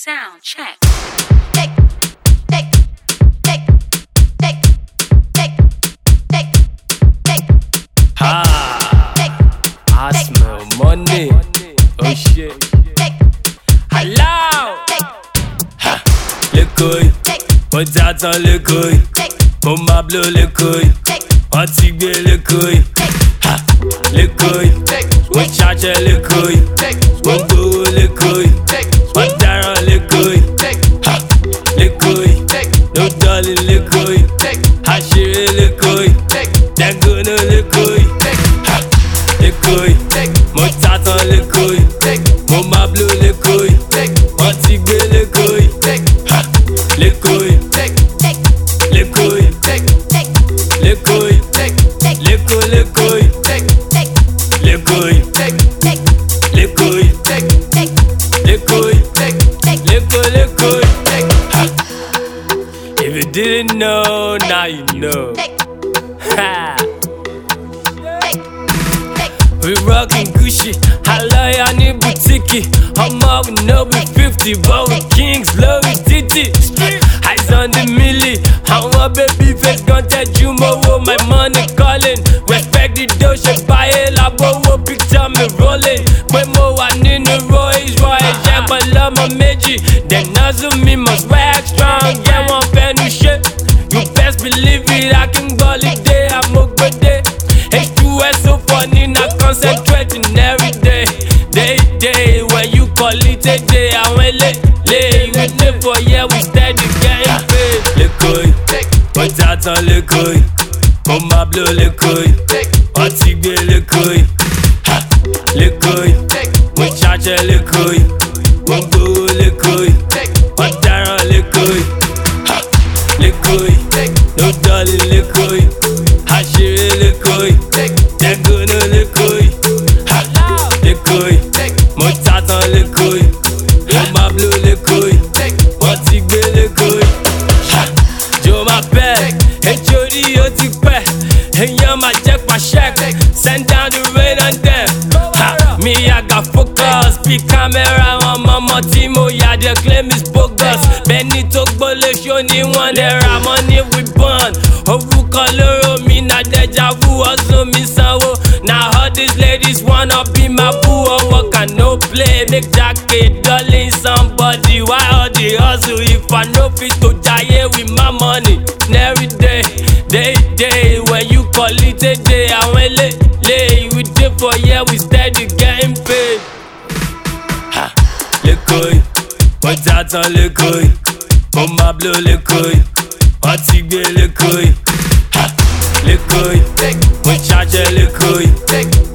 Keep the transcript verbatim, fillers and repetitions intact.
Sound check. Ah, I smell money. Oh shit. Hello. Ha, le couille. On t'attend le couille. On m'a bleu le couille. On tigre le couille. Ha, le couille. On charge le couille. On boue le couille. On dara le couille. Ha, le couille. No darling le couille. Ha, chérie le couille. Dangono le couille. Ha, le couille. Mon t'attend le couille. Mon mablo le couille. Mon tigre le couille. Ha, le couille. Le couille. Le couille. Le couille. Le couille. Le couille. Le couille. Le couille. Le couille. Le couille. Ha. If you didn't know, now you know. Ha. We rockin' Gucci, Halaya ni boutique. I'm out with no be fifty, but we kings love it titty. Eyes on the milli, how my baby face gon' tell you more. My money calling, respect the dough, she buy it, la bowo picture me rolling. When more I need the Royce Royce, yeah, but love my meji. Then nozzle me must swag strong, get one penny shit. You best believe it, I can go it day, I'm a good day. H two S so funny, not concentrating every day. Day, day, when you call it a day, I went late, late. We live for yeah, we steady getting paid. Le couille, on t'attend le couille. On m'a bleu le couille. On tigre le couille. Ha, le couille. On charge le couille. On boue le couille. On dara le couille. Ha, le couille. No darling le couille. Ha, chérie le couille. Dangono le couille. Ha, le couille. Mon t'attend le couille. On m'a bleu le couille. On tigre le couille. Ha, Joe m'appelle. Hey Jody, yo t'y pay. Hey yo, ma check my check. Send down the rain on them. Ha, me I got focus. Big camera on my Motimo. Yeah, the claim is bogus. Benny talk bole show ni one there. Money we burn. Ovu color me na deja vu. Also me sanwo. Now all these ladies wanna be my boo. I work and no play. Make jacket darling somebody. Why all the hustle if I no fit to die with my money? Every day, day, day. When you call it a day, I went late, late. We did for yeah, we steady getting paid. Ha, le couille, on t'attend le couille. On m'a bleu le couille. On tigre le couille. Ha, le couille, on charge le couille.